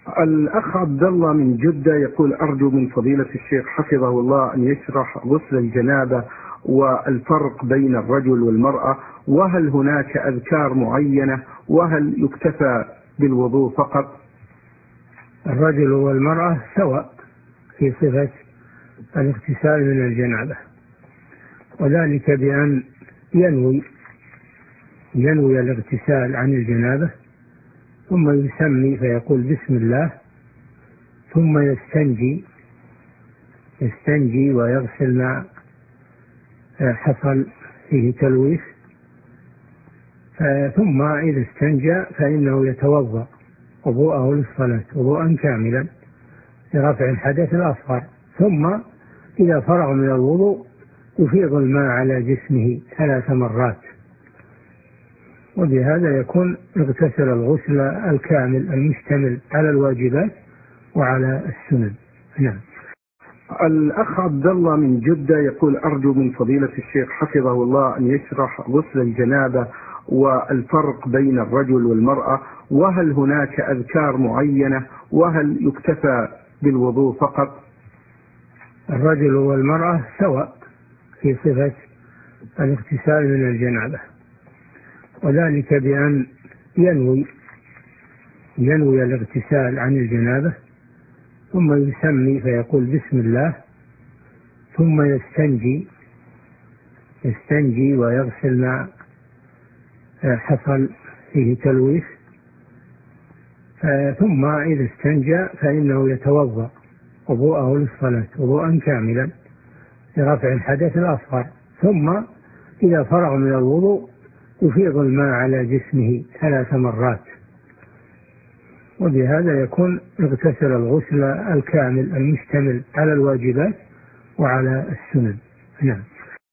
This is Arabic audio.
الأخ عبد الله من جدة يقول: أرجو من فضيلة الشيخ حفظه الله أن يشرح غسل الجنابة والفرق بين الرجل والمرأة، وهل هناك أذكار معينة، وهل يكتفى بالوضوء فقط؟ الرجل والمرأة سواء في صفة الاغتسال من الجنابة، وذلك بأن ينوي الاغتسال عن الجنابة، ثم يسمي فيقول بسم الله، ثم يستنجي ويغسل ما حصل فيه تلويث، ثم إذا استنجى فإنه يتوضأ وضوءه للصلاة وضوءا كاملا لرفع الحدث الأصغر، ثم إذا فرغ من الوضوء يفيض الماء على جسمه 3 مرات، وبهذا يكون اغتسل الغسل الكامل المشتمل على الواجبات وعلى السنن. نعم. الأخ عبد الله من جدة يقول: أرجو من فضيلة الشيخ حفظه الله أن يشرح غسل الجنابة والفرق بين الرجل والمرأة، وهل هناك أذكار معينة، وهل يكتفى بالوضوء فقط؟ الرجل والمرأة سواء في صفة الاغتسال من الجنابة، وذلك بأن ينوي الاغتسال عن الجنابة، ثم يسمي فيقول بسم الله، ثم يستنجي ويغسل ما حصل فيه تلويث، ثم إذا استنجى فإنه يتوضأ وضوءه للصلاة وضوءا كاملا لرفع الحدث الأصغر، ثم إذا فرغ من الوضوء يفيض الماء على جسمه 3 مرات، وبهذا يكون اغتسل الغسل الكامل المشتمل على الواجبات وعلى السنن. نعم.